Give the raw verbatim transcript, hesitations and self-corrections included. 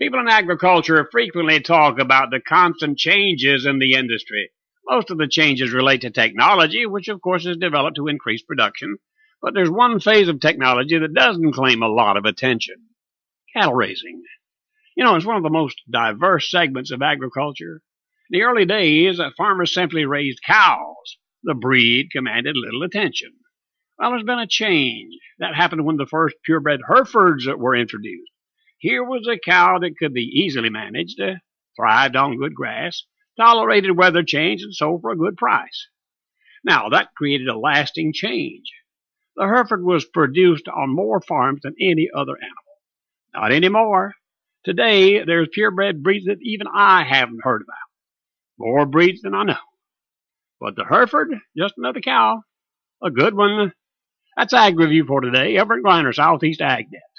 People in agriculture frequently talk about the constant changes in the industry. Most of the changes relate to technology, which of course is developed to increase production. But there's one phase of technology that doesn't claim a lot of attention: cattle raising. You know, it's one of the most diverse segments of agriculture. In the early days, farmers simply raised cows. The breed commanded little attention. Well, there's been a change. That happened when the first purebred Herefords were introduced. Here was a cow that could be easily managed, uh, thrived on good grass, tolerated weather change, and sold for a good price. Now, that created a lasting change. The Hereford was produced on more farms than any other animal. Not anymore. Today, there's purebred breeds that even I haven't heard about. More breeds than I know. But the Hereford, just another cow. A good one. That's Ag Review for today. Everett Griner, Southeast Ag Desk.